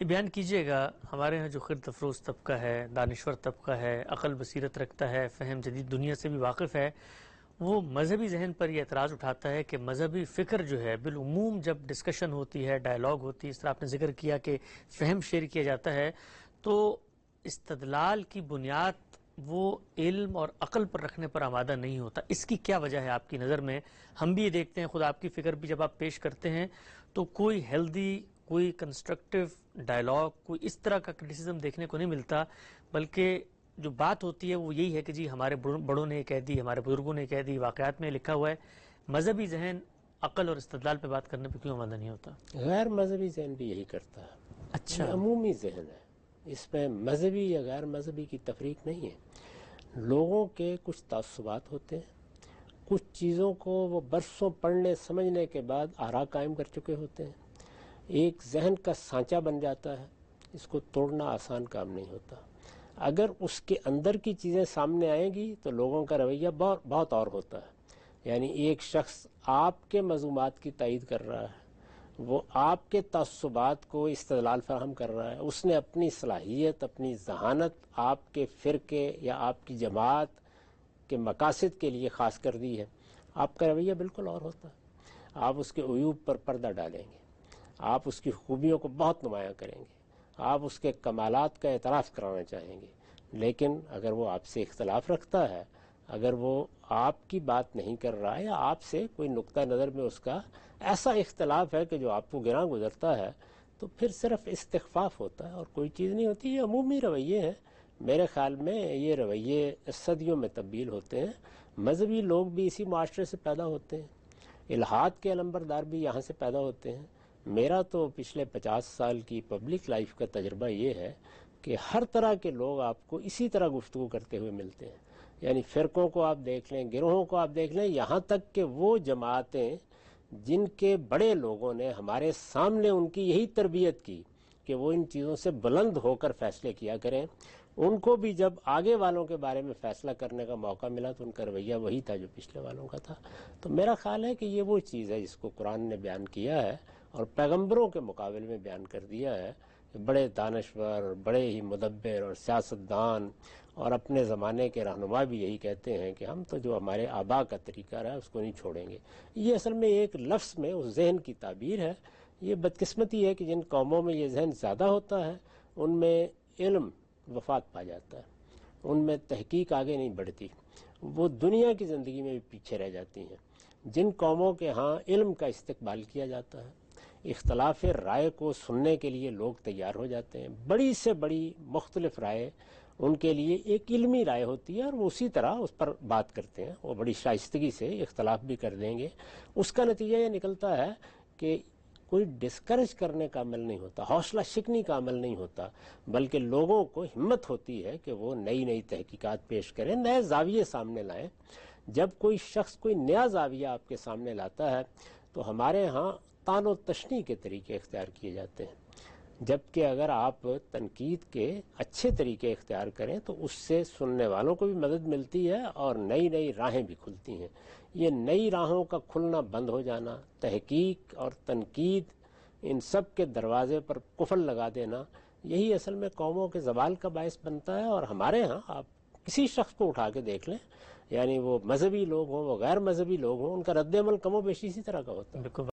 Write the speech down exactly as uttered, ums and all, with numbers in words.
یہ بیان کیجئے گا، ہمارے ہاں جو خرد افروز طبقہ ہے، دانشور طبقہ ہے، عقل بصیرت رکھتا ہے، فہم جدید دنیا سے بھی واقف ہے، وہ مذہبی ذہن پر یہ اعتراض اٹھاتا ہے کہ مذہبی فکر جو ہے بالعموم جب ڈسکشن ہوتی ہے، ڈائیلاگ ہوتی ہے، اس طرح آپ نے ذکر کیا کہ فہم شیئر کیا جاتا ہے، تو استدلال کی بنیاد وہ علم اور عقل پر رکھنے پر آمادہ نہیں ہوتا۔ اس کی کیا وجہ ہے آپ کی نظر میں؟ ہم بھی یہ دیکھتے ہیں، خود آپ کی فکر بھی جب آپ پیش کرتے ہیں تو کوئی ہیلدی، کوئی کنسٹرکٹیو ڈائیلاگ، کوئی اس طرح کا کرٹیسزم دیکھنے کو نہیں ملتا، بلکہ جو بات ہوتی ہے وہ یہی ہے کہ جی ہمارے بڑوں نے کہہ دی، ہمارے بزرگوں نے کہہ دی، واقعات میں لکھا ہوا ہے۔ مذہبی ذہن عقل اور استدلال پہ بات کرنے پہ کیوں آمادہ نہیں ہوتا؟ غیر مذہبی ذہن بھی یہی کرتا ہے۔ اچھا، یہ عمومی ذہن ہے، اس میں مذہبی یا غیر مذہبی کی تفریق نہیں ہے۔ لوگوں کے کچھ تعصبات ہوتے ہیں، کچھ چیزوں کو وہ برسوں پڑھنے سمجھنے کے بعد آرا قائم کر چکے ہوتے ہیں، ایک ذہن کا سانچہ بن جاتا ہے، اس کو توڑنا آسان کام نہیں ہوتا۔ اگر اس کے اندر کی چیزیں سامنے آئیں گی تو لوگوں کا رویہ بہت بہت اور ہوتا ہے۔ یعنی ایک شخص آپ کے مضمومات کی تائید کر رہا ہے، وہ آپ کے تعصبات کو استدلال فراہم کر رہا ہے، اس نے اپنی صلاحیت، اپنی ذہانت آپ کے فرقے یا آپ کی جماعت کے مقاصد کے لیے خاص کر دی ہے، آپ کا رویہ بالکل اور ہوتا ہے۔ آپ اس کے عیوب پر پردہ ڈالیں گے، آپ اس کی خوبیوں کو بہت نمایاں کریں گے، آپ اس کے کمالات کا اعتراف کرانا چاہیں گے۔ لیکن اگر وہ آپ سے اختلاف رکھتا ہے، اگر وہ آپ کی بات نہیں کر رہا ہے یا آپ سے کوئی نقطہ نظر میں اس کا ایسا اختلاف ہے کہ جو آپ کو گراں گزرتا ہے، تو پھر صرف استخفاف ہوتا ہے اور کوئی چیز نہیں ہوتی۔ یہ عمومی رویے ہیں، میرے خیال میں یہ رویے صدیوں میں تبدیل ہوتے ہیں۔ مذہبی لوگ بھی اسی معاشرے سے پیدا ہوتے ہیں، الحاد کے علمبردار بھی یہاں سے پیدا ہوتے ہیں۔ میرا تو پچھلے پچاس سال کی پبلک لائف کا تجربہ یہ ہے کہ ہر طرح کے لوگ آپ کو اسی طرح گفتگو کرتے ہوئے ملتے ہیں۔ یعنی فرقوں کو آپ دیکھ لیں، گروہوں کو آپ دیکھ لیں، یہاں تک کہ وہ جماعتیں جن کے بڑے لوگوں نے ہمارے سامنے ان کی یہی تربیت کی کہ وہ ان چیزوں سے بلند ہو کر فیصلے کیا کریں، ان کو بھی جب آگے والوں کے بارے میں فیصلہ کرنے کا موقع ملا تو ان کا رویہ وہی تھا جو پچھلے والوں کا تھا۔ تو میرا خیال ہے کہ یہ وہ چیز ہے جس کو قرآن نے بیان کیا ہے اور پیغمبروں کے مقابلے میں بیان کر دیا ہے کہ بڑے دانشور، بڑے ہی مدبر اور سیاستدان اور اپنے زمانے کے رہنما بھی یہی کہتے ہیں کہ ہم تو جو ہمارے آبا کا طریقہ رہا ہے اس کو نہیں چھوڑیں گے۔ یہ اصل میں ایک لفظ میں اس ذہن کی تعبیر ہے۔ یہ بدقسمتی ہے کہ جن قوموں میں یہ ذہن زیادہ ہوتا ہے ان میں علم وفات پا جاتا ہے، ان میں تحقیق آگے نہیں بڑھتی، وہ دنیا کی زندگی میں بھی پیچھے رہ جاتی ہیں۔ جن قوموں کے ہاں علم کا استقبال کیا جاتا ہے، اختلاف رائے کو سننے کے لیے لوگ تیار ہو جاتے ہیں، بڑی سے بڑی مختلف رائے ان کے لیے ایک علمی رائے ہوتی ہے اور وہ اسی طرح اس پر بات کرتے ہیں، وہ بڑی شائستگی سے اختلاف بھی کر دیں گے۔ اس کا نتیجہ یہ نکلتا ہے کہ کوئی ڈسکریج کرنے کا عمل نہیں ہوتا، حوصلہ شکنی کا عمل نہیں ہوتا، بلکہ لوگوں کو ہمت ہوتی ہے کہ وہ نئی نئی تحقیقات پیش کریں، نئے زاویے سامنے لائیں۔ جب کوئی شخص کوئی نیا زاویہ آپ کے سامنے لاتا ہے تو ہمارے ہاں تان و تشنیع کے طریقے اختیار کیے جاتے ہیں، جبکہ اگر آپ تنقید کے اچھے طریقے اختیار کریں تو اس سے سننے والوں کو بھی مدد ملتی ہے اور نئی نئی راہیں بھی کھلتی ہیں۔ یہ نئی راہوں کا کھلنا بند ہو جانا، تحقیق اور تنقید، ان سب کے دروازے پر قفل لگا دینا، یہی اصل میں قوموں کے زوال کا باعث بنتا ہے۔ اور ہمارے ہاں آپ کسی شخص کو اٹھا کے دیکھ لیں، یعنی وہ مذہبی لوگ ہوں، وہ غیر مذہبی لوگ ہوں، ان کا رد عمل کم و بیش اسی طرح کا ہوتا ہے۔